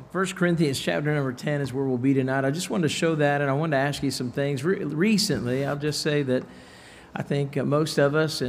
1 Corinthians chapter number 10 is where we'll be tonight. I just wanted to show that, and I wanted to ask you some things. Recently, I'll just say that I think most of us,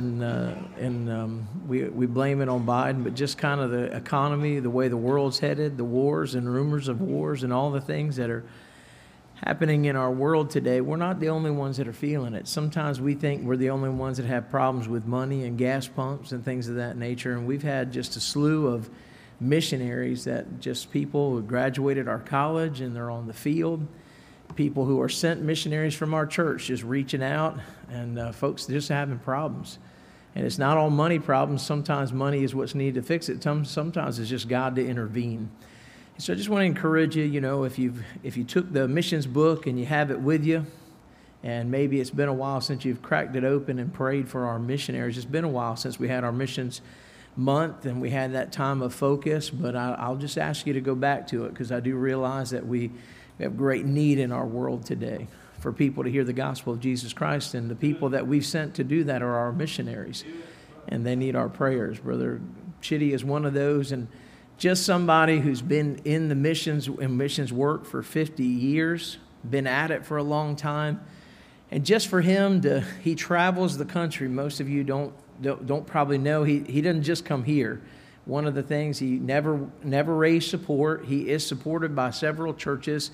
and we blame it on Biden, but just kind of the economy, the way the world's headed, the wars and rumors of wars and all the things that are happening in our world today, we're not the only ones that are feeling it. Sometimes we think we're the only ones that have problems with money and gas pumps and things of that nature, and we've had just a slew of missionaries that just people who graduated our college and they're on the field, people who are sent missionaries from our church just reaching out, and folks just having problems. And it's not all money problems. Sometimes money is what's needed to fix it. Sometimes it's just God to intervene. So I just want to encourage you, if you took the missions book and you have it with you, and maybe it's been a while since you've cracked it open and prayed for our missionaries. It's been a while since we had our missions month and we had that time of focus, but I'll just ask you to go back to it, because I do realize that we have great need in our world today for people to hear the gospel of Jesus Christ, and the people that we've sent to do that are our missionaries, and they need our prayers. Brother Chitty is one of those, and just somebody who's been in the missions work for 50 years, been at it for a long time. And just for him he travels the country. Most of you don't probably know. He doesn't just come here. One of the things, he never raised support. He is supported by several churches,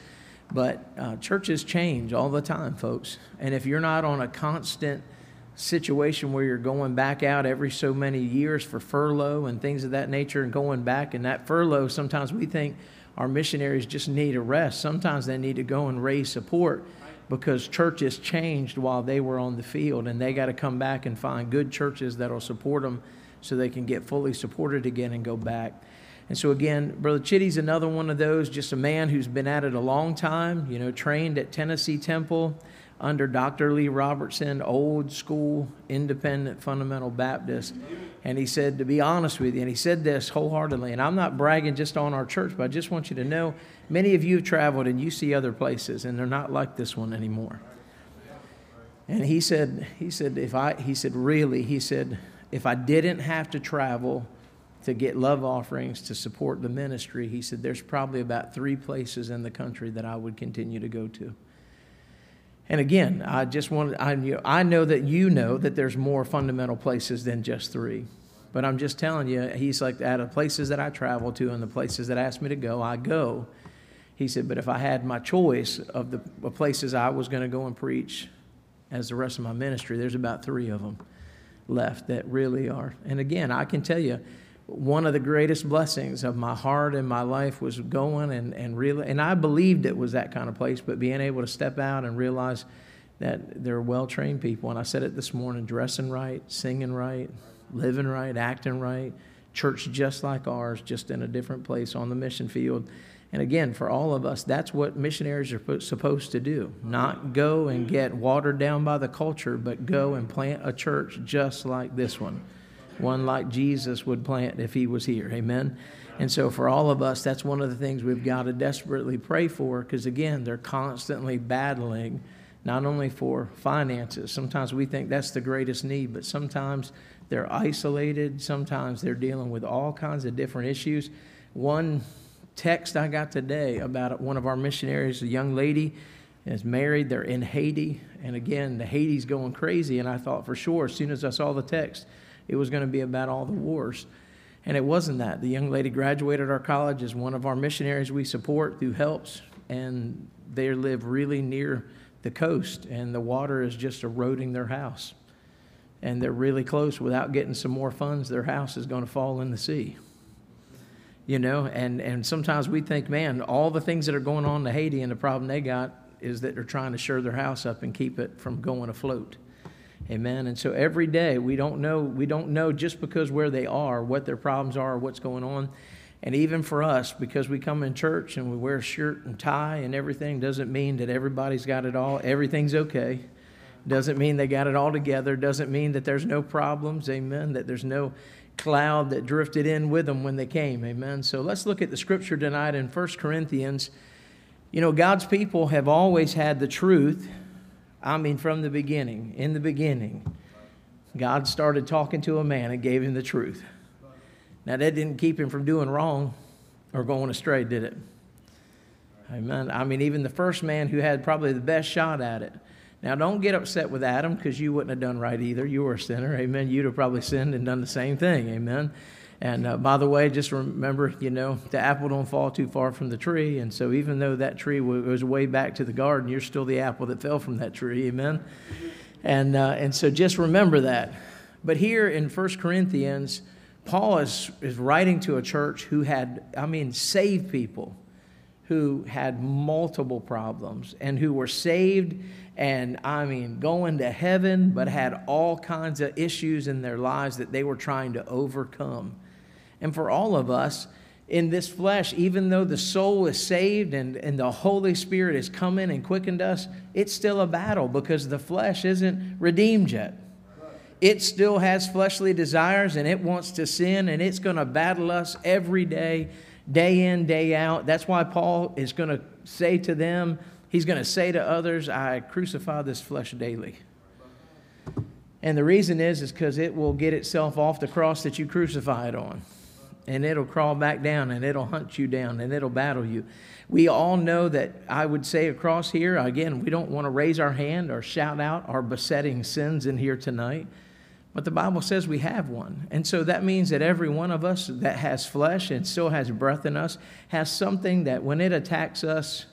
but churches change all the time, folks. And if you're not on a constant situation where you're going back out every so many years for furlough and things of that nature, and going back, and that furlough, sometimes we think our missionaries just need a rest. Sometimes they need to go and raise support, because churches changed while they were on the field, and they got to come back and find good churches that'll support them so they can get fully supported again and go back. And so again, Brother Chitty's another one of those, just a man who's been at it a long time, trained at Tennessee Temple under Dr. Lee Robertson, old school, independent, fundamental Baptist. And he said, to be honest with you, and he said this wholeheartedly, and I'm not bragging just on our church, but I just want you to know, many of you have traveled and you see other places, and they're not like this one anymore. And he said, if I didn't have to travel to get love offerings to support the ministry, he said, there's probably about 3 places in the country that I would continue to go to. And again, I know that there's more fundamental places than just 3. But I'm just telling you, he's like, out of places that I travel to and the places that ask me to go, I go. He said, but if I had my choice of the places I was going to go and preach as the rest of my ministry, there's about 3 of them left that really are. And again, I can tell you, one of the greatest blessings of my heart and my life was going and I believed it was that kind of place, but being able to step out and realize that they're well-trained people. And I said it this morning, dressing right, singing right, living right, acting right, church just like ours, just in a different place on the mission field. And again, for all of us, that's what missionaries are supposed to do. Not go and get watered down by the culture, but go and plant a church just like this one like Jesus would plant if he was here. Amen? And so for all of us, that's one of the things we've got to desperately pray for, because again, they're constantly battling not only for finances. Sometimes we think that's the greatest need, but sometimes they're isolated. Sometimes they're dealing with all kinds of different issues. One text I got today about one of our missionaries, a young lady is married. They're in Haiti. And again, the Haiti's going crazy. And I thought for sure, as soon as I saw the text, it was going to be about all the wars. And it wasn't that. The young lady graduated our college, is one of our missionaries we support through HELPS, and they live really near the coast, and the water is just eroding their house. And they're really close. Without getting some more funds, their house is going to fall in the sea. And sometimes we think, man, all the things that are going on in Haiti, and the problem they got is that they're trying to shore their house up and keep it from going afloat. Amen. And so every day we don't know just because where they are, what their problems are, what's going on. And even for us, because we come in church and we wear a shirt and tie and everything, doesn't mean that everybody's got it all. Everything's okay. Doesn't mean they got it all together. Doesn't mean that there's no problems. Amen. That there's no cloud that drifted in with them when they came. Amen. So let's look at the scripture tonight in 1 Corinthians. God's people have always had the truth. From the beginning. In the beginning, God started talking to a man and gave him the truth. Now, that didn't keep him from doing wrong or going astray, did it? Amen. I mean, even the first man who had probably the best shot at it. Now, don't get upset with Adam, because you wouldn't have done right either. You were a sinner. Amen. You'd have probably sinned and done the same thing. Amen. And by the way, just remember, the apple don't fall too far from the tree. And so even though that tree was way back to the garden, you're still the apple that fell from that tree. Amen. And so just remember that. But here in 1 Corinthians, Paul is writing to a church who had, saved people who had multiple problems and who were saved and, going to heaven, but had all kinds of issues in their lives that they were trying to overcome. And for all of us in this flesh, even though the soul is saved and the Holy Spirit has come in and quickened us, it's still a battle because the flesh isn't redeemed yet. It still has fleshly desires and it wants to sin, and it's going to battle us every day, day in, day out. That's why Paul is going to say to them, he's going to say to others, I crucify this flesh daily. And the reason is because it will get itself off the cross that you crucify it on. And it'll crawl back down, and it'll hunt you down, and it'll battle you. We all know that, I would say across here, again, we don't want to raise our hand or shout out our besetting sins in here tonight. But the Bible says we have one. And so that means that every one of us that has flesh and still has breath in us has something that when it attacks us,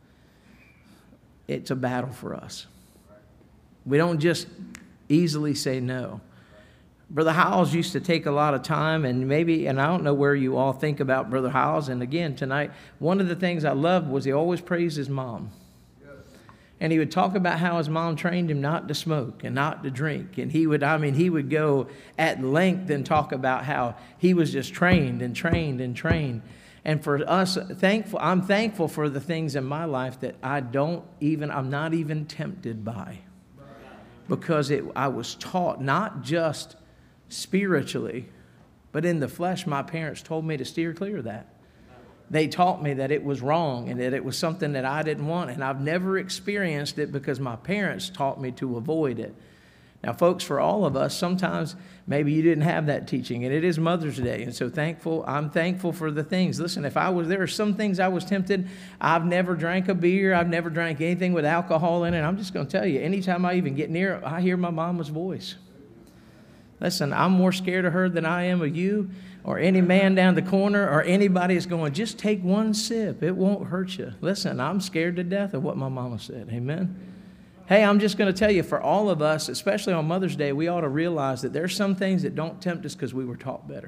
it's a battle for us. We don't just easily say no. Brother Howells used to take a lot of time, and I don't know where you all think about Brother Howells. And again, tonight, one of the things I loved was he always praised his mom. And he would talk about how his mom trained him not to smoke and not to drink. And he would go at length and talk about how he was just trained and trained and trained. And for us, I'm thankful for the things in my life that I'm not even tempted by. Because I was taught, not just spiritually, but in the flesh, my parents told me to steer clear of that. They taught me that it was wrong and that it was something that I didn't want. And I've never experienced it because my parents taught me to avoid it. Now, folks, for all of us, sometimes maybe you didn't have that teaching, and it is Mother's Day. And so I'm thankful for the things. Listen, there are some things I was tempted. I've never drank a beer. I've never drank anything with alcohol in it. I'm just going to tell you, anytime I even get near it, I hear my mama's voice. Listen, I'm more scared of her than I am of you or any man down the corner or anybody that's going, just take one sip. It won't hurt you. Listen, I'm scared to death of what my mama said. Amen? Hey, I'm just going to tell you, for all of us, especially on Mother's Day, we ought to realize that there's some things that don't tempt us because we were taught better.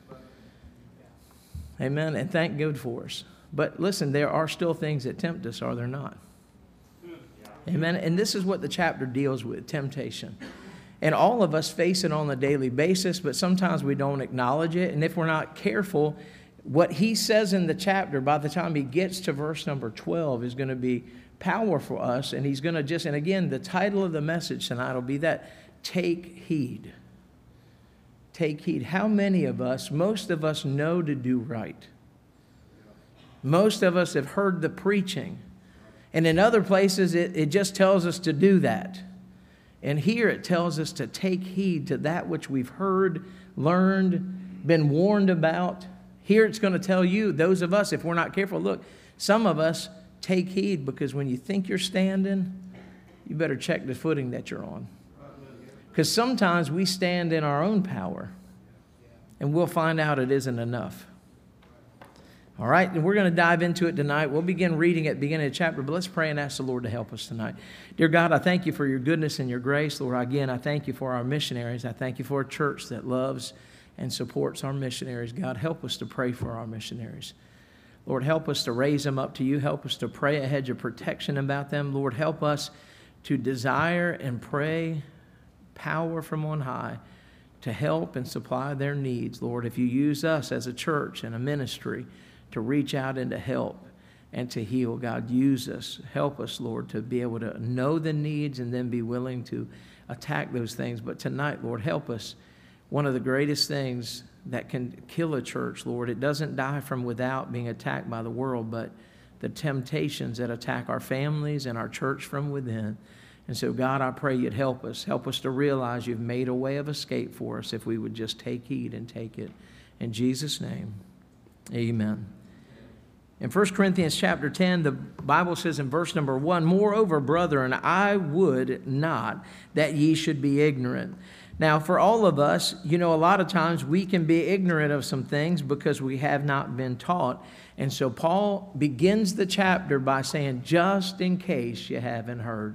Amen? And thank God for us. But listen, there are still things that tempt us, are there not? Amen? And this is what the chapter deals with, temptation. And all of us face it on a daily basis, but sometimes we don't acknowledge it. And if we're not careful, what he says in the chapter, by the time he gets to verse number 12, is going to be powerful for us. And he's going to and again, the title of the message tonight will be that, take heed. Take heed. How many of us, most of us know to do right. Most of us have heard the preaching. And in other places, it just tells us to do that. And here it tells us to take heed to that which we've heard, learned, been warned about. Here it's going to tell you, those of us, if we're not careful, look, some of us take heed because when you think you're standing, you better check the footing that you're on. Because sometimes we stand in our own power and we'll find out it isn't enough. All right, and we're going to dive into it tonight. We'll begin reading at the beginning of the chapter, but let's pray and ask the Lord to help us tonight. Dear God, I thank you for your goodness and your grace. Lord, again, I thank you for our missionaries. I thank you for a church that loves and supports our missionaries. God, help us to pray for our missionaries. Lord, help us to raise them up to you. Help us to pray a hedge of protection about them. Lord, help us to desire and pray power from on high to help and supply their needs. Lord, if you use us as a church and a ministry to reach out and to help and to heal, God, use us. Help us, Lord, to be able to know the needs and then be willing to attack those things. But tonight, Lord, help us. One of the greatest things that can kill a church, Lord, it doesn't die from without being attacked by the world, but the temptations that attack our families and our church from within. And so, God, I pray you'd help us. Help us to realize you've made a way of escape for us if we would just take heed and take it. In Jesus' name, amen. In 1 Corinthians chapter 10, the Bible says in verse number 1, "Moreover, brethren, I would not that ye should be ignorant." Now, for all of us, a lot of times we can be ignorant of some things because we have not been taught. And so Paul begins the chapter by saying, just in case you haven't heard,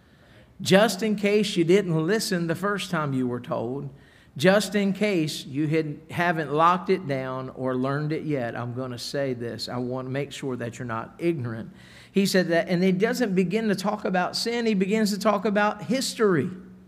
just in case you didn't listen the first time you were told, just in case you haven't locked it down or learned it yet, I'm going to say this. I want to make sure that you're not ignorant. He said that, and he doesn't begin to talk about sin. He begins to talk about history,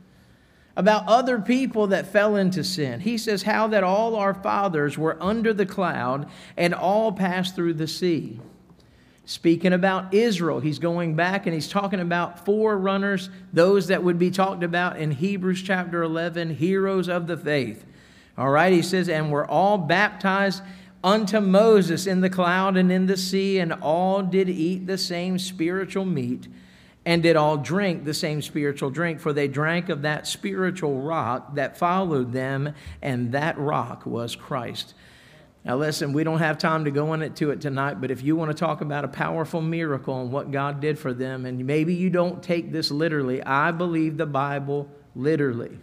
about other people that fell into sin. He says how that all our fathers were under the cloud and all passed through the sea. Speaking about Israel, he's going back and he's talking about forerunners, those that would be talked about in Hebrews chapter 11, heroes of the faith. All right, he says, and we're all baptized unto Moses in the cloud and in the sea, and all did eat the same spiritual meat, and did all drink the same spiritual drink, for they drank of that spiritual rock that followed them, and that rock was Christ. Now listen, we don't have time to go into it tonight, but if you want to talk about a powerful miracle and what God did for them, and maybe you don't take this literally, I believe the Bible literally.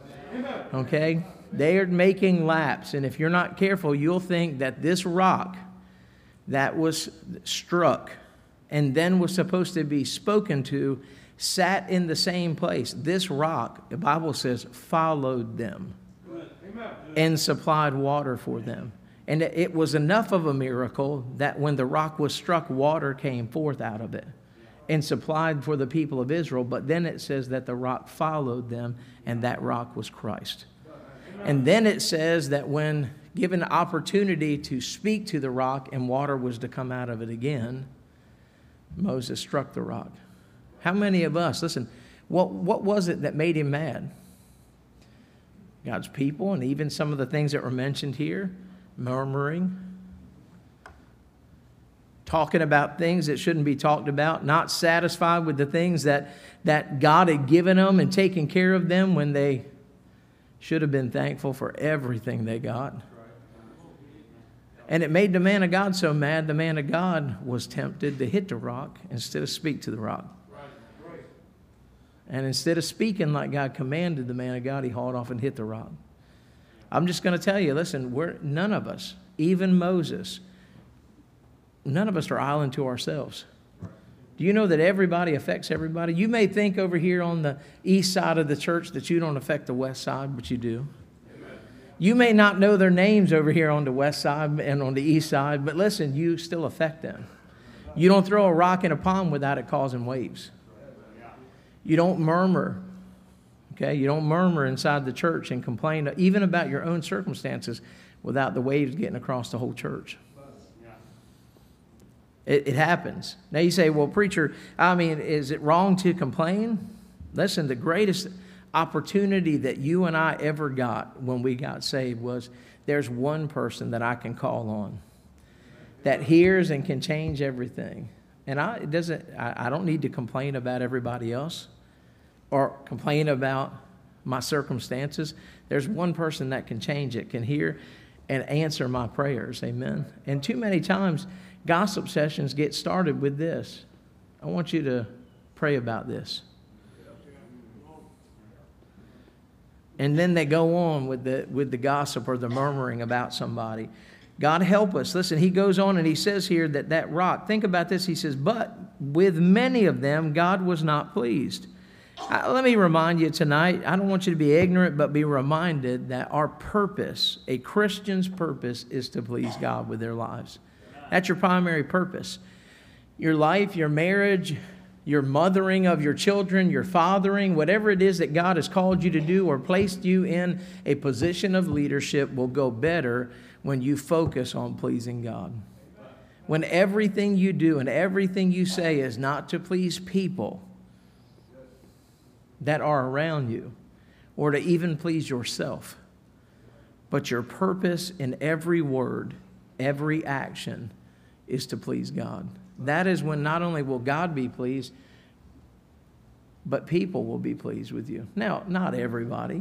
Okay? They are making laps, and if you're not careful, you'll think that this rock that was struck and then was supposed to be spoken to sat in the same place. This rock, the Bible says, followed them and supplied water for them. And it was enough of a miracle that when the rock was struck, water came forth out of it and supplied for the people of Israel. But then it says that the rock followed them, and that rock was Christ. And then it says that when given the opportunity to speak to the rock and water was to come out of it again, Moses struck the rock. How many of us, listen, what was it that made him mad? God's people, and even some of the things that were mentioned here. Murmuring, talking about things that shouldn't be talked about, not satisfied with the things that God had given them and taken care of them when they should have been thankful for everything they got. And it made the man of God so mad, the man of God was tempted to hit the rock instead of speak to the rock. And instead of speaking like God commanded the man of God, he hauled off and hit the rock. I'm just going to tell you, listen, none of us, even Moses, none of us are island to ourselves. Do you know that everybody affects everybody? You may think over here on the east side of the church that you don't affect the west side, but you do. Amen. You may not know their names over here on the west side and on the east side, but listen, you still affect them. You don't throw a rock in a pond without it causing waves. You don't murmur. Okay, you don't murmur inside the church and complain even about your own circumstances without the waves getting across the whole church. It happens. Now you say, well, preacher, is it wrong to complain? Listen, the greatest opportunity that you and I ever got when we got saved was there's one person that I can call on that hears and can change everything. And I don't need to complain about everybody else or complain about my circumstances. There's one person that can change it, can hear and answer my prayers. Amen. And too many times, gossip sessions get started with this. I want you to pray about this. And then they go on with the gossip or the murmuring about somebody. God help us. Listen, he goes on and he says here that rock, think about this. He says, but with many of them, God was not pleased. Let me remind you tonight, I don't want you to be ignorant, but be reminded that our purpose, a Christian's purpose, is to please God with their lives. That's your primary purpose. Your life, your marriage, your mothering of your children, your fathering, whatever it is that God has called you to do or placed you in a position of leadership will go better when you focus on pleasing God. When everything you do and everything you say is not to please people that are around you or to even please yourself, but your purpose in every word, every action is to please God. That is when not only will God be pleased, but people will be pleased with you. Now, not everybody,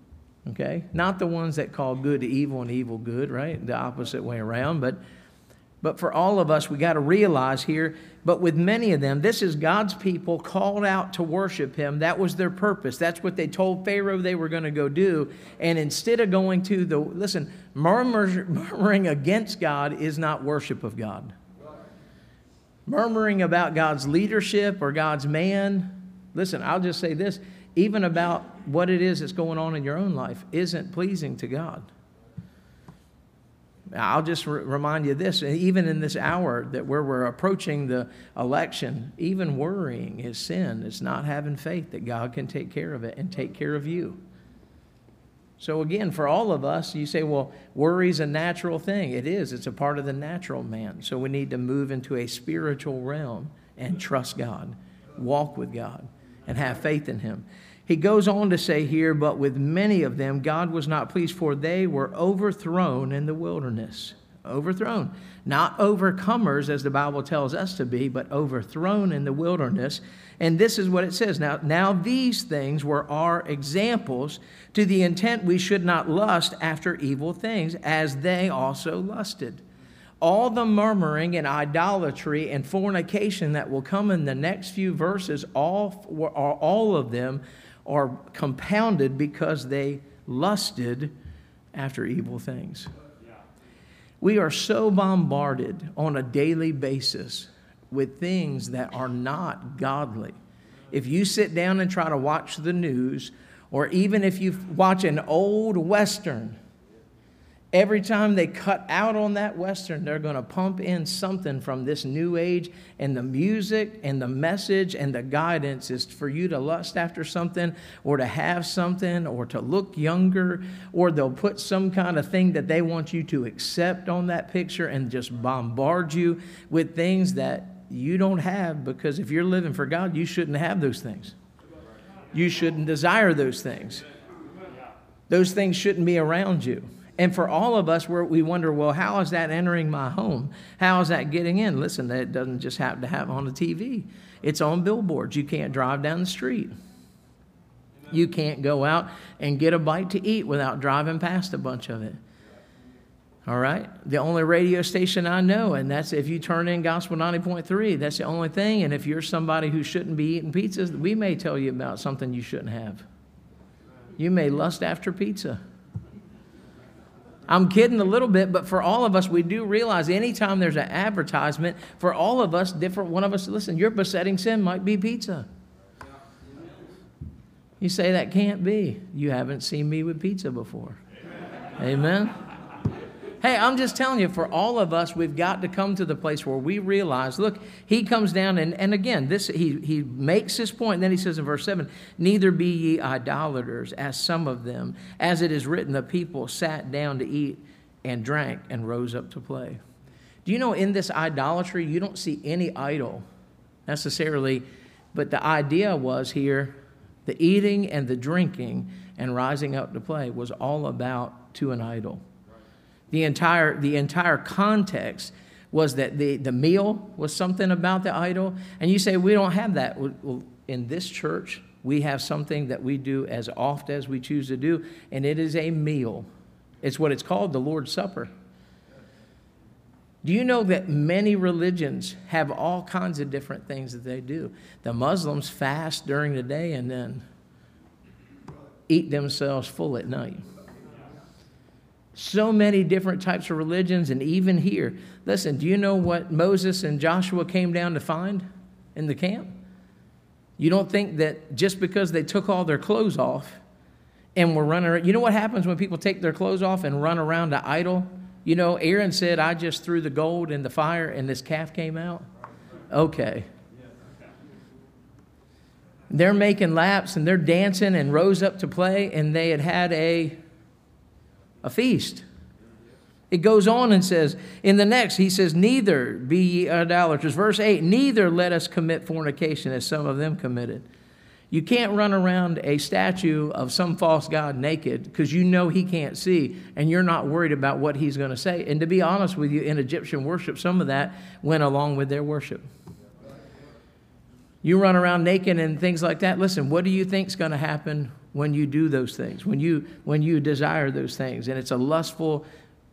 okay? Not the ones that call good evil and evil good, right? The opposite way around, but But for all of us, we got to realize here, but with many of them, this is God's people called out to worship him. That was their purpose. That's what they told Pharaoh they were going to go do. And instead of going to murmuring against God is not worship of God. Murmuring about God's leadership or God's man, listen, I'll just say this, even about what it is that's going on in your own life isn't pleasing to God. I'll just remind you of this, even in this hour that where we're approaching the election, even worrying is sin. It's not having faith that God can take care of it and take care of you. So again, for all of us, you say, well, worry's a natural thing. It is. It's a part of the natural man. So we need to move into a spiritual realm and trust God, walk with God, and have faith in him. He goes on to say here, but with many of them, God was not pleased, for they were overthrown in the wilderness. Overthrown. Not overcomers, as the Bible tells us to be, but overthrown in the wilderness. And this is what it says. Now these things were our examples, to the intent we should not lust after evil things, as they also lusted. All the murmuring and idolatry and fornication that will come in the next few verses, all of them are compounded because they lusted after evil things. We are so bombarded on a daily basis with things that are not godly. If you sit down and try to watch the news, or even if you watch an old Western, every time they cut out on that Western, they're going to pump in something from this new age, and the music and the message and the guidance is for you to lust after something or to have something or to look younger, or they'll put some kind of thing that they want you to accept on that picture and just bombard you with things that you don't have, because if you're living for God, you shouldn't have those things. You shouldn't desire those things. Those things shouldn't be around you. And for all of us, we wonder, well, how is that entering my home? How is that getting in? Listen, that doesn't just happen to have on the TV. It's on billboards. You can't drive down the street. You can't go out and get a bite to eat without driving past a bunch of it. All right? The only radio station I know, and that's if you turn in Gospel 90.3, that's the only thing. And if you're somebody who shouldn't be eating pizzas, we may tell you about something you shouldn't have. You may lust after pizza. I'm kidding a little bit, but for all of us, we do realize anytime there's an advertisement, for all of us, different one of us, listen, your besetting sin might be pizza. You say that can't be. You haven't seen me with pizza before. Amen? Hey, I'm just telling you, for all of us, we've got to come to the place where we realize, look, he comes down, and again, he makes his point, and then he says in verse 7, neither be ye idolaters, as some of them, as it is written, the people sat down to eat and drank and rose up to play. Do you know in this idolatry, you don't see any idol necessarily, but the idea was here, the eating and the drinking and rising up to play was all about to an idol. The entire context was that the meal was something about the idol. And you say, we don't have that. Well, in this church, we have something that we do as often as we choose to do, and it is a meal. It's what it's called, the Lord's Supper. Do you know that many religions have all kinds of different things that they do? The Muslims fast during the day and then eat themselves full at night. So many different types of religions, and even here. Listen, do you know what Moses and Joshua came down to find in the camp? You don't think that just because they took all their clothes off and were running around. You know what happens when people take their clothes off and run around to idol? You know, Aaron said, I just threw the gold in the fire and this calf came out. Okay. They're making laps and they're dancing and rose up to play, and they had a feast. It goes on and says, in the next, he says, neither be ye idolaters. Verse 8, neither let us commit fornication as some of them committed. You can't run around a statue of some false god naked because you know he can't see, and you're not worried about what he's going to say. And to be honest with you, in Egyptian worship, some of that went along with their worship. You run around naked and things like that. Listen, what do you think is going to happen when you do those things, when you desire those things? And it's a lustful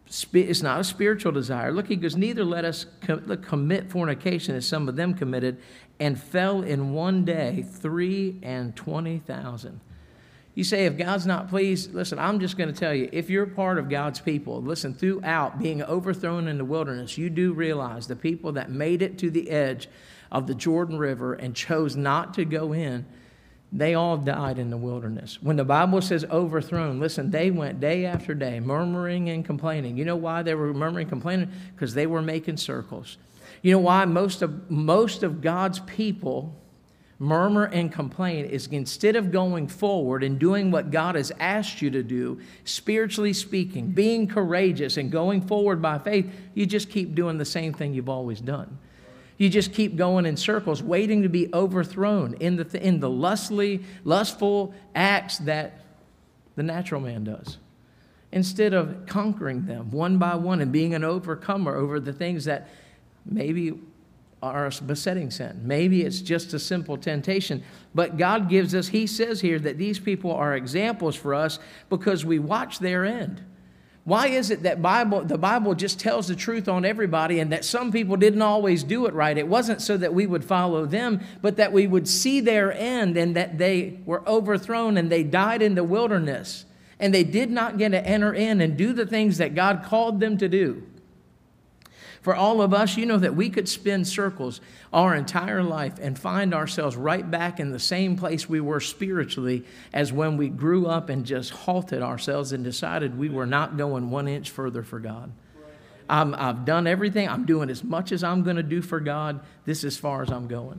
It's not a spiritual desire. Look, he goes, neither let us commit fornication as some of them committed, and fell in one day 23,000. You say, if God's not pleased, listen, I'm just going to tell you, if you're part of God's people, listen, throughout being overthrown in the wilderness, you do realize the people that made it to the edge of the Jordan River and chose not to go in, they all died in the wilderness. When the Bible says overthrown, listen, they went day after day murmuring and complaining. You know why they were murmuring and complaining? Because they were making circles. You know why most of God's people murmur and complain is instead of going forward and doing what God has asked you to do, spiritually speaking, being courageous and going forward by faith, you just keep doing the same thing you've always done. You just keep going in circles, waiting to be overthrown in the lustful acts that the natural man does, instead of conquering them one by one and being an overcomer over the things that maybe are a besetting sin. Maybe it's just a simple temptation. But God gives us, he says here that these people are examples for us because we watch their end. Why is it that the Bible just tells the truth on everybody and that some people didn't always do it right? It wasn't so that we would follow them, but that we would see their end and that they were overthrown and they died in the wilderness and they did not get to enter in and do the things that God called them to do. For all of us, you know that we could spin circles our entire life and find ourselves right back in the same place we were spiritually as when we grew up and just halted ourselves and decided we were not going 1 inch further for God. I've done everything. I'm doing as much as I'm going to do for God. This is as far as I'm going.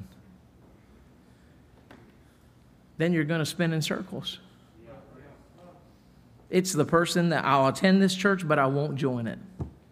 Then you're going to spin in circles. It's the person that I'll attend this church, but I won't join it.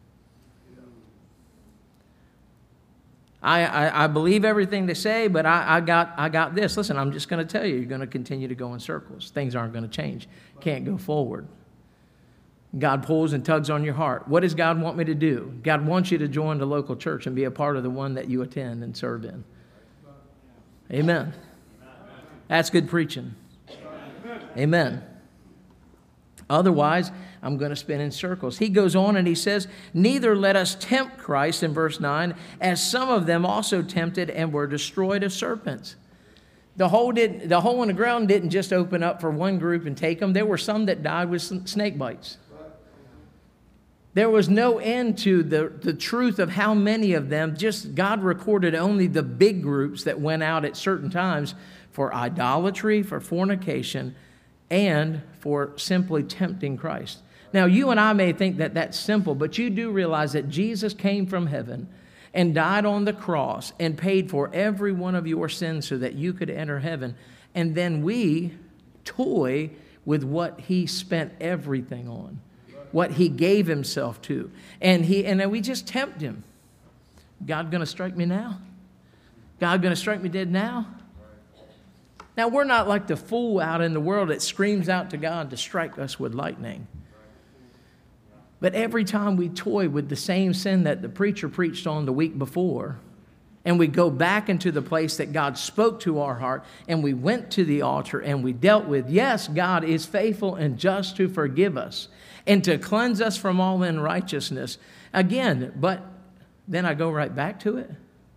I believe everything they say, but I got this. Listen, I'm just going to tell you, you're going to continue to go in circles. Things aren't going to change. Can't go forward. God pulls and tugs on your heart. What does God want me to do? God wants you to join the local church and be a part of the one that you attend and serve in. Amen. That's good preaching. Amen. Otherwise, I'm going to spin in circles. He goes on and he says, neither let us tempt Christ, in verse 9, as some of them also tempted and were destroyed of serpents. The hole in the ground didn't just open up for one group and take them. There were some that died with snake bites. There was no end to the truth of how many of them. Just God recorded only the big groups that went out at certain times for idolatry, for fornication, and for simply tempting Christ. Now, you and I may think that that's simple, but you do realize that Jesus came from heaven and died on the cross and paid for every one of your sins so that you could enter heaven. And then we toy with what he spent everything on, what he gave himself to. And then we just tempt him. God going to strike me now? God going to strike me dead now? Now, we're not like the fool out in the world that screams out to God to strike us with lightning. But every time we toy with the same sin that the preacher preached on the week before, and we go back into the place that God spoke to our heart, and we went to the altar and we dealt with, yes, God is faithful and just to forgive us and to cleanse us from all unrighteousness. Again, but then I go right back to it.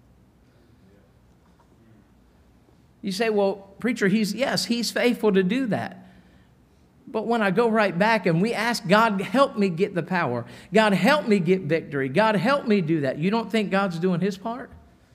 You say, well, preacher, he's faithful to do that. But when I go right back and we ask God, help me get the power. God, help me get victory. God, help me do that. You don't think God's doing his part?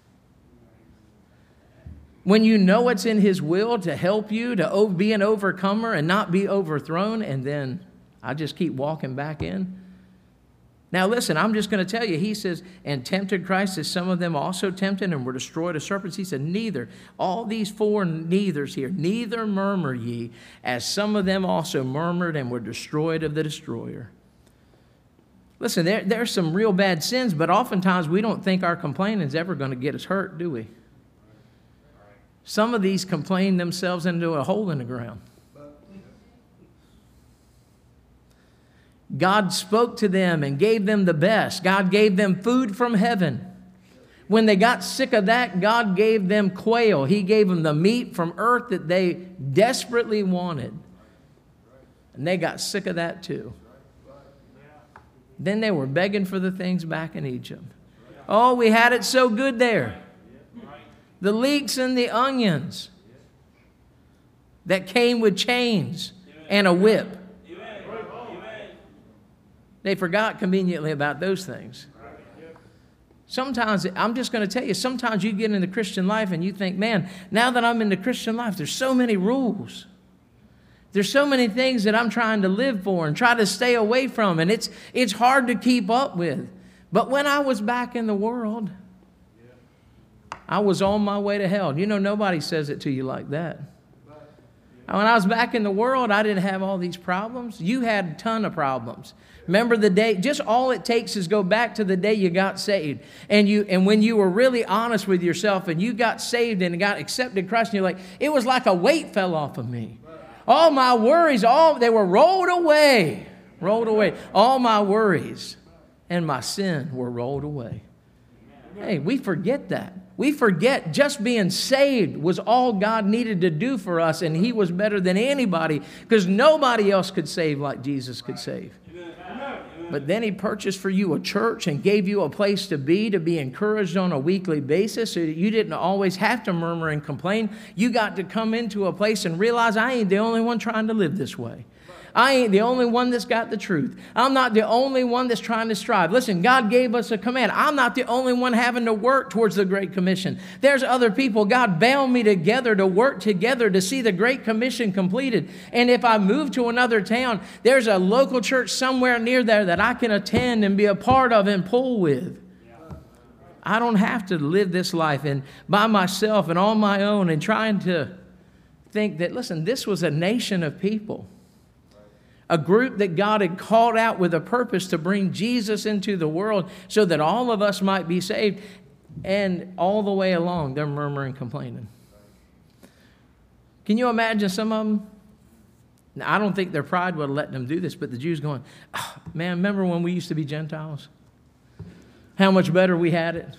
When you know it's in his will to help you to be an overcomer and not be overthrown, and then I just keep walking back in. Now listen, I'm just going to tell you, he says, and tempted Christ as some of them also tempted and were destroyed of serpents. He said, neither, all these four neithers here, neither murmur ye, as some of them also murmured and were destroyed of the destroyer. Listen, there's some real bad sins, but oftentimes we don't think our complaining is ever going to get us hurt, do we? Some of these complain themselves into a hole in the ground. God spoke to them and gave them the best. God gave them food from heaven. When they got sick of that, God gave them quail. He gave them the meat from earth that they desperately wanted. And they got sick of that too. Then they were begging for the things back in Egypt. Oh, we had it so good there. The leeks and the onions that came with chains and a whip. They forgot conveniently about those things. Sometimes, I'm just going to tell you, sometimes you get into Christian life and you think, man, now that I'm in the Christian life, there's so many rules. There's so many things that I'm trying to live for and try to stay away from, and it's hard to keep up with. But when I was back in the world, I was on my way to hell. You know, nobody says it to you like that. When I was back in the world, I didn't have all these problems. You had a ton of problems. Remember the day, just all it takes is go back to the day you got saved. And when you were really honest with yourself and you got saved and got accepted Christ, and you're like, it was like a weight fell off of me. All my worries, they were rolled away. Rolled away. All my worries and my sin were rolled away. Hey, we forget that. We forget just being saved was all God needed to do for us, and He was better than anybody because nobody else could save like Jesus could save. But then He purchased for you a church and gave you a place to be encouraged on a weekly basis so that you didn't always have to murmur and complain. You got to come into a place and realize I ain't the only one trying to live this way. I ain't the only one that's got the truth. I'm not the only one that's trying to strive. Listen, God gave us a command. I'm not the only one having to work towards the Great Commission. There's other people. God bound me together to work together to see the Great Commission completed. And if I move to another town, there's a local church somewhere near there that I can attend and be a part of and pull with. I don't have to live this life and by myself and on my own and trying to think that, listen, this was a nation of people. A group that God had called out with a purpose to bring Jesus into the world so that all of us might be saved. And all the way along, they're murmuring, complaining. Can you imagine some of them? Now, I don't think their pride would have let them do this, but the Jews going, oh, man, remember when we used to be Gentiles? How much better we had it?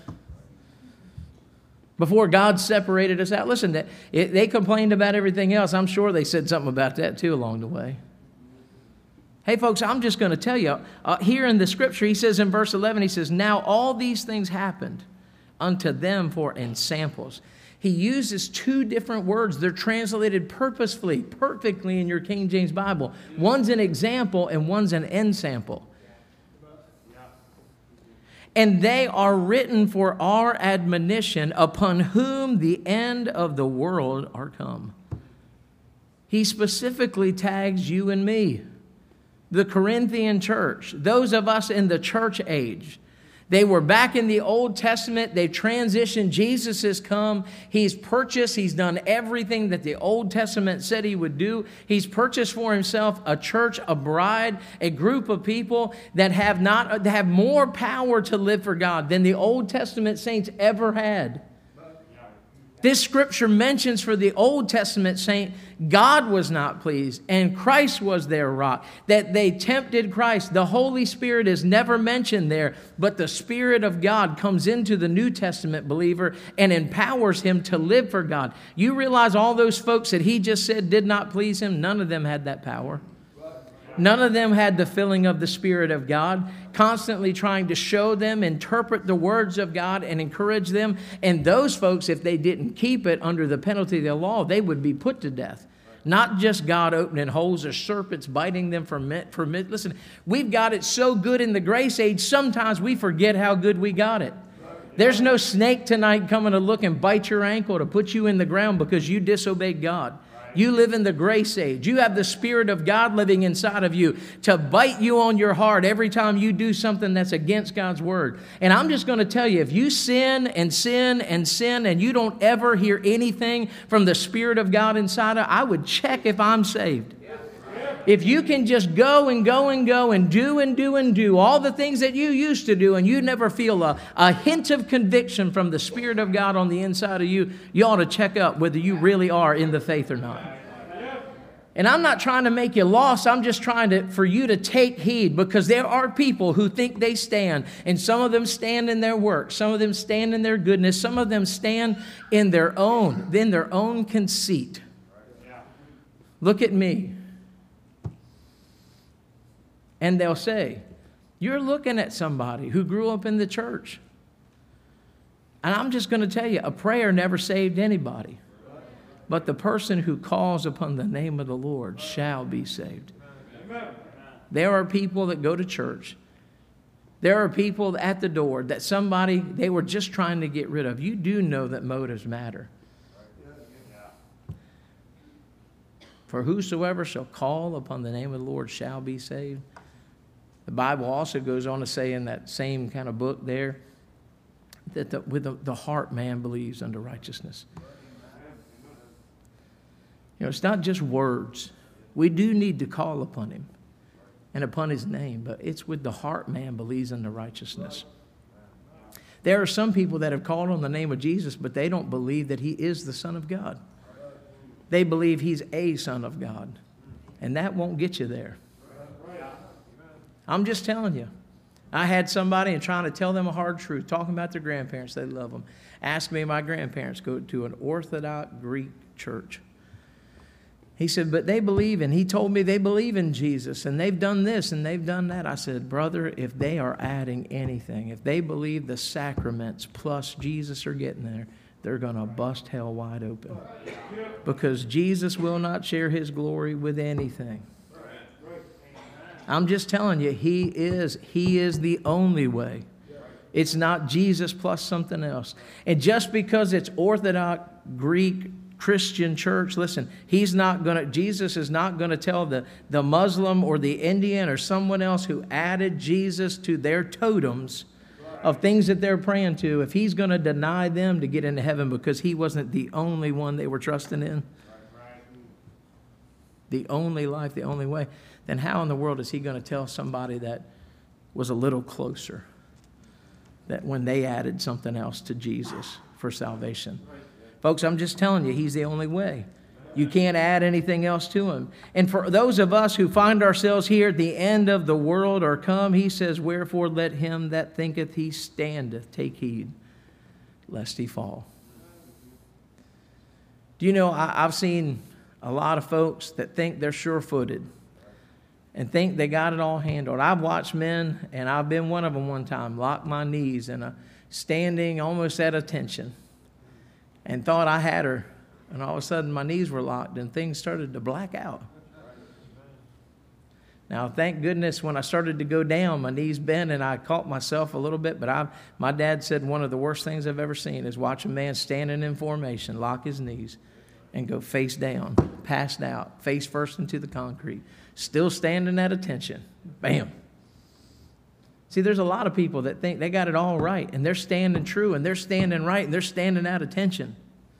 Before God separated us out. Listen, they complained about everything else. I'm sure they said something about that too along the way. Hey, folks, I'm just going to tell you, here in the scripture, he says in verse 11, he says, now all these things happened unto them for ensamples. He uses two different words. They're translated purposefully, perfectly in your King James Bible. One's an example and one's an ensample. And they are written for our admonition, upon whom the end of the world are come. He specifically tags you and me. The Corinthian church, those of us in the church age, they were back in the Old Testament. They transitioned. Jesus has come. He's purchased. He's done everything that the Old Testament said He would do. He's purchased for Himself a church, a bride, a group of people that have more power to live for God than the Old Testament saints ever had. This scripture mentions for the Old Testament saint, God was not pleased, and Christ was their rock, that they tempted Christ. The Holy Spirit is never mentioned there, but the Spirit of God comes into the New Testament believer and empowers him to live for God. You realize all those folks that he just said did not please Him, none of them had that power. None of them had the filling of the Spirit of God, constantly trying to show them, interpret the words of God, and encourage them. And those folks, if they didn't keep it under the penalty of the law, they would be put to death. Not just God opening holes or serpents biting them for Listen, we've got it so good in the grace age, sometimes we forget how good we got it. There's no snake tonight coming to look and bite your ankle to put you in the ground because you disobeyed God. You live in the grace age. You have the Spirit of God living inside of you to bite you on your heart every time you do something that's against God's word. And I'm just going to tell you, if you sin and sin and sin and you don't ever hear anything from the Spirit of God inside of, I would check if I'm saved. If you can just go and go and go and do all the things that you used to do and you never feel a hint of conviction from the Spirit of God on the inside of you, you ought to check up whether you really are in the faith or not. And I'm not trying to make you lost. I'm just trying for you to take heed, because there are people who think they stand, and some of them stand in their work. Some of them stand in their goodness. Some of them stand in their own conceit. Look at me. And they'll say, You're looking at somebody who grew up in the church. And I'm just going to tell you, a prayer never saved anybody. But the person who calls upon the name of the Lord shall be saved. There are people that go to church. There are people at the door that somebody, they were just trying to get rid of. You do know that motives matter. For whosoever shall call upon the name of the Lord shall be saved. The Bible also goes on to say in that same kind of book there that with the heart man believes unto righteousness. You know, it's not just words. We do need to call upon him and upon his name, but it's with the heart man believes unto righteousness. There are some people that have called on the name of Jesus, but they don't believe that he is the Son of God. They believe he's a son of God, and that won't get you there. I'm just telling you. I had somebody and trying to tell them a hard truth, talking about their grandparents, they love them. Asked me, my grandparents go to an Orthodox Greek church. He said, but they believe in, he told me they believe in Jesus, and they've done this and they've done that. I said, brother, if they are adding anything, if they believe the sacraments plus Jesus are getting there, they're going to bust hell wide open. Because Jesus will not share his glory with anything. I'm just telling you, he is the only way. It's not Jesus plus something else. And just because it's Orthodox Greek Christian church, listen, Jesus is not going to tell the Muslim or the Indian or someone else who added Jesus to their totems of things that they're praying to, if he's going to deny them to get into heaven because he wasn't the only one they were trusting in, the only life, the only way, then how in the world is he going to tell somebody that was a little closer that when they added something else to Jesus for salvation? Folks, I'm just telling you, he's the only way. You can't add anything else to him. And for those of us who find ourselves here at the end of the world are come, he says, wherefore let him that thinketh he standeth take heed, lest he fall. Do you know, I've seen a lot of folks that think they're sure-footed and think they got it all handled. I've watched men, and I've been one of them one time, lock my knees and standing almost at attention and thought I had her. And all of a sudden, my knees were locked, and things started to black out. Now, thank goodness, when I started to go down, my knees bent, and I caught myself a little bit. But my dad said one of the worst things I've ever seen is watch a man standing in formation, lock his knees, and go face down, passed out, face first into the concrete, still standing at attention. Bam. See, there's a lot of people that think they got it all right, and they're standing true, and they're standing right, and they're standing at attention.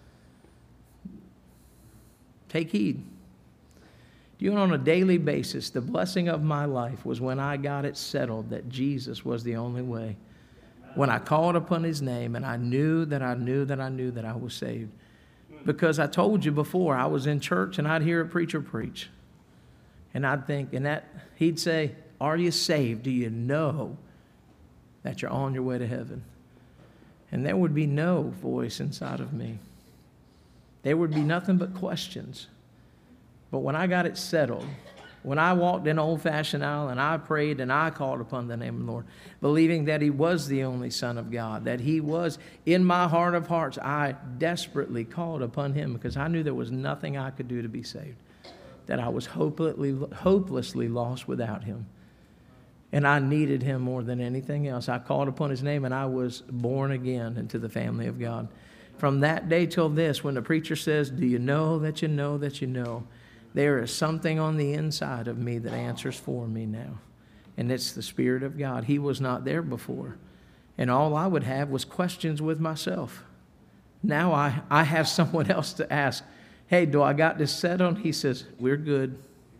Take heed. Do you know, on a daily basis, the blessing of my life was when I got it settled that Jesus was the only way. When I called upon his name and I knew that I was saved. Because I told you before, I was in church and I'd hear a preacher preach. And I'd think, he'd say, are you saved? Do you know that you're on your way to heaven? And there would be no voice inside of me. There would be nothing but questions. But when I got it settled, when I walked in old-fashioned aisle and I prayed and I called upon the name of the Lord, believing that he was the only Son of God, that he was in my heart of hearts, I desperately called upon him because I knew there was nothing I could do to be saved, that I was hopelessly lost without him. And I needed him more than anything else. I called upon his name and I was born again into the family of God. From that day till this, when the preacher says, do you know that you know that you know, there is something on the inside of me that answers for me now. And it's the Spirit of God. He was not there before. And all I would have was questions with myself. Now I have someone else to ask, hey, do I got this settled? He says, we're good.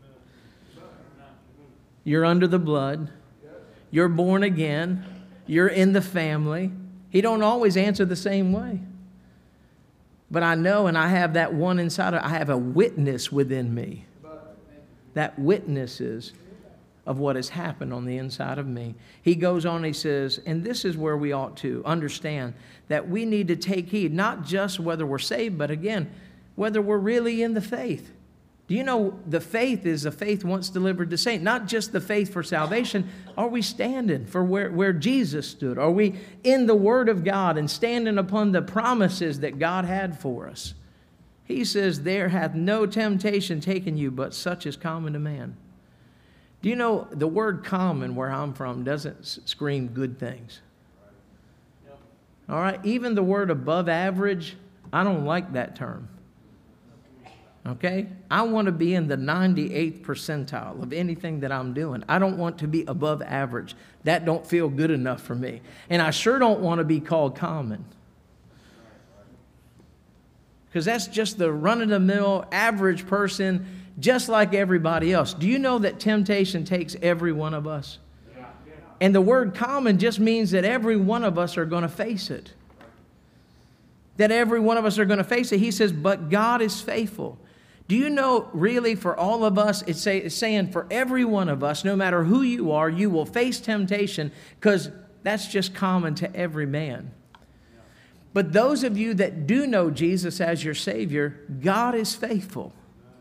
You're under the blood. You're born again. You're in the family. He don't always answer the same way. But I know, and I have that one inside. I have a witness within me. That witnesses of what has happened on the inside of me. He goes on, he says, and this is where we ought to understand that we need to take heed, not just whether we're saved, but again, whether we're really in the faith. Do you know the faith is a faith once delivered to saint? Not just the faith for salvation. Are we standing for where Jesus stood? Are we in the Word of God and standing upon the promises that God had for us? He says, there hath no temptation taken you, but such is common to man. Do you know the word common where I'm from doesn't scream good things? All right, even the word above average, I don't like that term. Okay? I want to be in the 98th percentile of anything that I'm doing. I don't want to be above average. That don't feel good enough for me. And I sure don't want to be called common. Because that's just the run-of-the-mill average person, just like everybody else. Do you know that temptation takes every one of us? And the word common just means that every one of us are going to face it. That every one of us are going to face it. He says, but God is faithful. Do you know, really, for all of us, it's saying for every one of us, no matter who you are, you will face temptation, because that's just common to every man. But those of you that do know Jesus as your Savior, God is faithful.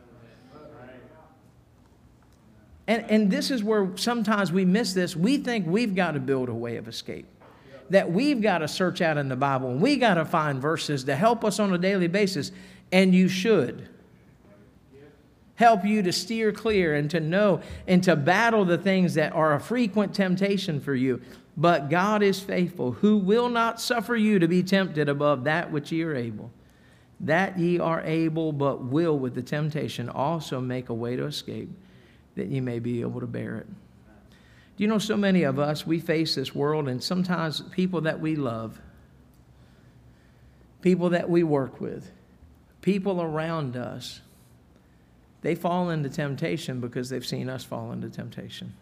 And this is where sometimes we miss this. We think we've got to build a way of escape. That we've got to search out in the Bible, and we got to find verses to help us on a daily basis. And you should. Help you to steer clear and to know and to battle the things that are a frequent temptation for you. But God is faithful, who will not suffer you to be tempted above that which ye are able. That ye are able, but will with the temptation also make a way to escape, that ye may be able to bear it. Do you know, so many of us, we face this world, and sometimes people that we love, people that we work with, people around us, they fall into temptation because they've seen us fall into temptation.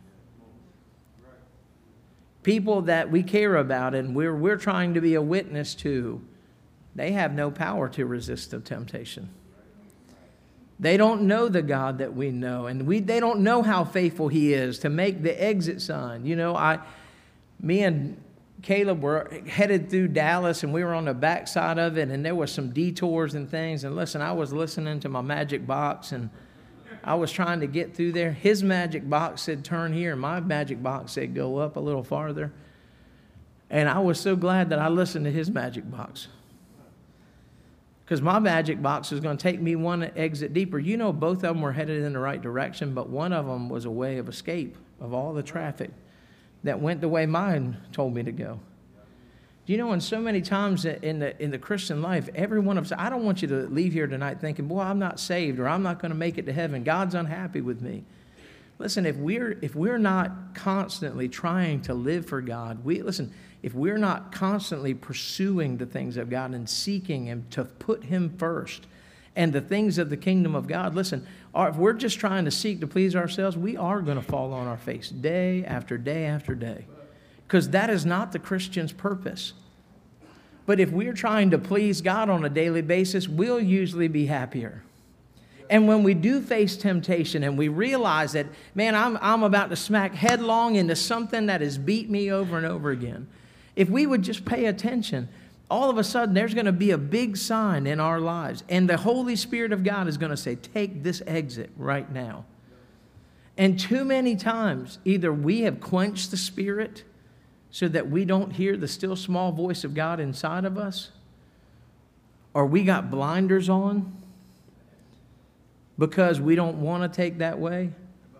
People that we care about and we're trying to be a witness to, they have no power to resist the temptation. They don't know the God that we know, and they don't know how faithful He is to make the exit sign. You know, me and Caleb were headed through Dallas, and we were on the backside of it, and there was some detours and things. And listen, I was listening to my magic box, and I was trying to get through there. His magic box said turn here, and my magic box said go up a little farther. And I was so glad that I listened to his magic box, because my magic box was going to take me one exit deeper. You know, both of them were headed in the right direction, but one of them was a way of escape of all the traffic that went the way mine told me to go. Do you know, and so many times in the Christian life, every one of us, I don't want you to leave here tonight thinking, boy, I'm not saved, or I'm not going to make it to heaven. God's unhappy with me. Listen, if we're not constantly trying to live for God, if we're not constantly pursuing the things of God and seeking Him to put Him first and the things of the kingdom of God, listen, if we're just trying to seek to please ourselves, we are going to fall on our face day after day after day, because that is not the Christian's purpose. But if we're trying to please God on a daily basis, we'll usually be happier. And when we do face temptation and we realize that, man, I'm about to smack headlong into something that has beat me over and over again, if we would just pay attention, all of a sudden there's going to be a big sign in our lives. And the Holy Spirit of God is going to say, take this exit right now. And too many times, either we have quenched the Spirit so that we don't hear the still small voice of God inside of us, or we got blinders on because we don't want to take that way,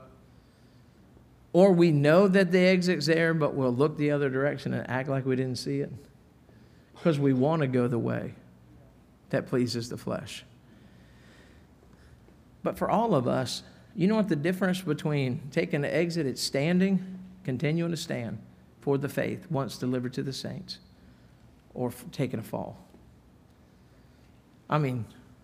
or we know that the exit's there, but we'll look the other direction and act like we didn't see it because we want to go the way that pleases the flesh. But for all of us, you know what the difference between taking the exit, it's standing, continuing to stand for the faith once delivered to the saints, or taking a fall. I mean,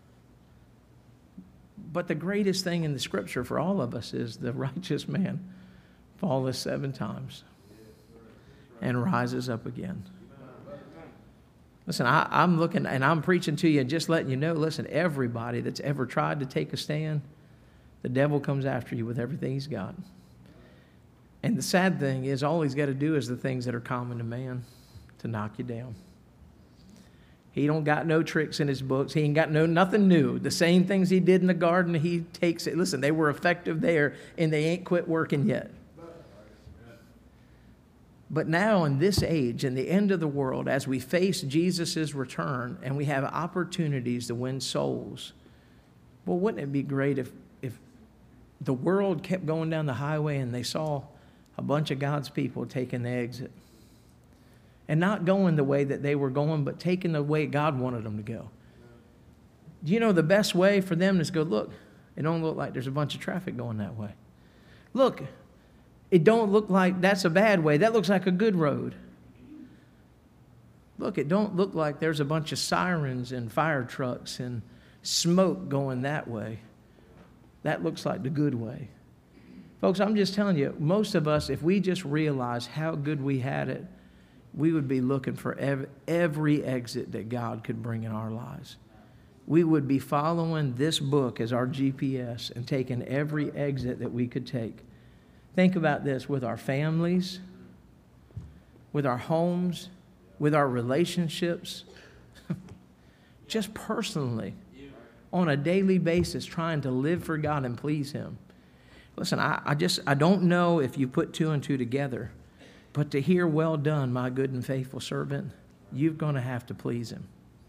but the greatest thing in the Scripture for all of us is the righteous man falleth 7 times and rises up again. Listen, I'm looking and I'm preaching to you and just letting you know, listen, everybody that's ever tried to take a stand, the devil comes after you with everything he's got. And the sad thing is, all he's got to do is the things that are common to man to knock you down. He don't got no tricks in his books. He ain't got nothing new. The same things he did in the garden, he takes it. Listen, they were effective there, and they ain't quit working yet. But now in this age, in the end of the world, as we face Jesus' return and we have opportunities to win souls, well, wouldn't it be great if the world kept going down the highway and they saw a bunch of God's people taking the exit? And not going the way that they were going, but taking the way God wanted them to go. Do you know the best way for them is to go, look, it don't look like there's a bunch of traffic going that way. Look, it don't look like that's a bad way. That looks like a good road. Look, it don't look like there's a bunch of sirens and fire trucks and smoke going that way. That looks like the good way. Folks, I'm just telling you, most of us, if we just realize how good we had it, we would be looking for every exit that God could bring in our lives. We would be following this book as our GPS and taking every exit that we could take. Think about this with our families, with our homes, with our relationships, just personally, on a daily basis, trying to live for God and please Him. Listen, I don't know if you put two and two together, but to hear, well done, my good and faithful servant, you're going to have to please Him.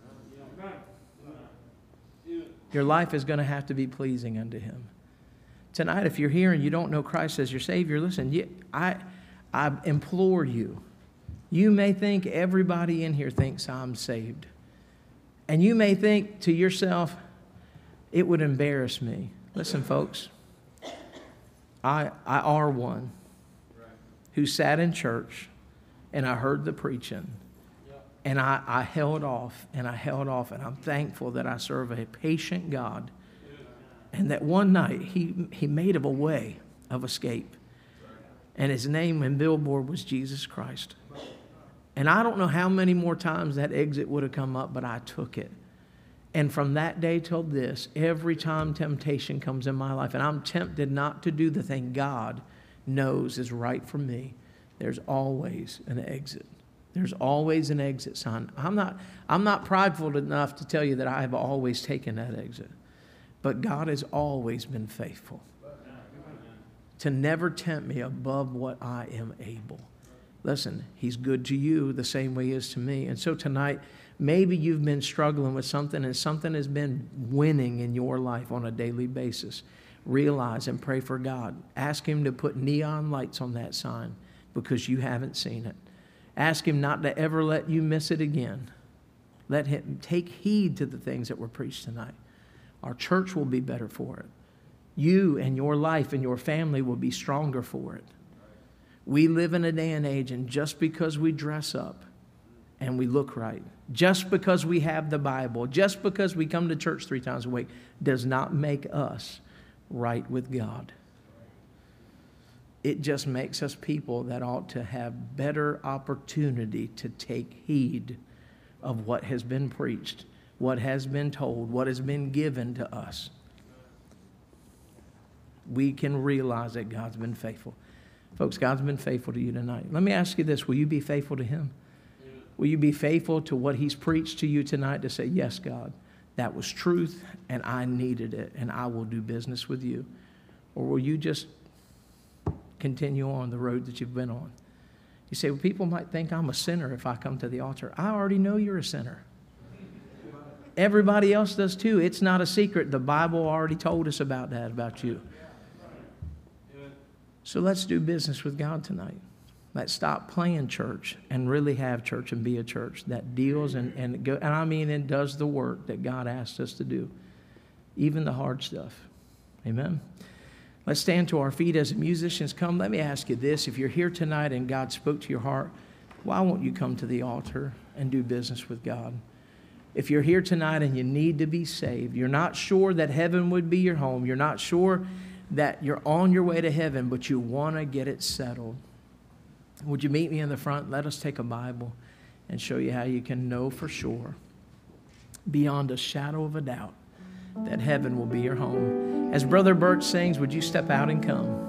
Your life is going to have to be pleasing unto Him. Tonight, if you're here and you don't know Christ as your Savior, listen, I implore you. You may think everybody in here thinks I'm saved. And you may think to yourself, it would embarrass me. Listen, folks, I are one who sat in church and I heard the preaching and I held off and I'm thankful that I serve a patient God and that one night he made of a way of escape and His name and billboard was Jesus Christ. And I don't know how many more times that exit would have come up, but I took it. And from that day till this, every time temptation comes in my life and I'm tempted not to do the thing God knows is right for me, there's always an exit. There's always an exit, son. I'm not prideful enough to tell you that I have always taken that exit. But God has always been faithful to never tempt me above what I am able. Listen, He's good to you the same way He is to me. And so tonight, maybe you've been struggling with something and something has been winning in your life on a daily basis. Realize and pray for God. Ask Him to put neon lights on that sign because you haven't seen it. Ask Him not to ever let you miss it again. Let Him take heed to the things that were preached tonight. Our church will be better for it. You and your life and your family will be stronger for it. We live in a day and age, and just because we dress up and we look right, just because we have the Bible, just because we come to church 3 times a week, does not make us right with God. It just makes us people that ought to have better opportunity to take heed of what has been preached, what has been told, what has been given to us. We can realize that God's been faithful. Folks, God's been faithful to you tonight. Let me ask you this. Will you be faithful to Him? Will you be faithful to what He's preached to you tonight to say, yes, God, that was truth and I needed it and I will do business with you? Or will you just continue on the road that you've been on? You say, well, people might think I'm a sinner if I come to the altar. I already know you're a sinner. Everybody else does too. It's not a secret. The Bible already told us about that, about you. So let's do business with God tonight. Let's stop playing church and really have church and be a church that deals and does the work that God asked us to do, even the hard stuff. Amen. Let's stand to our feet as the musicians come. Let me ask you this. If you're here tonight and God spoke to your heart, why won't you come to the altar and do business with God? If you're here tonight and you need to be saved, you're not sure that heaven would be your home, you're not sure that you're on your way to heaven, but you want to get it settled, would you meet me in the front? Let us take a Bible and show you how you can know for sure, beyond a shadow of a doubt, that heaven will be your home. As Brother Bert sings, would you step out and come?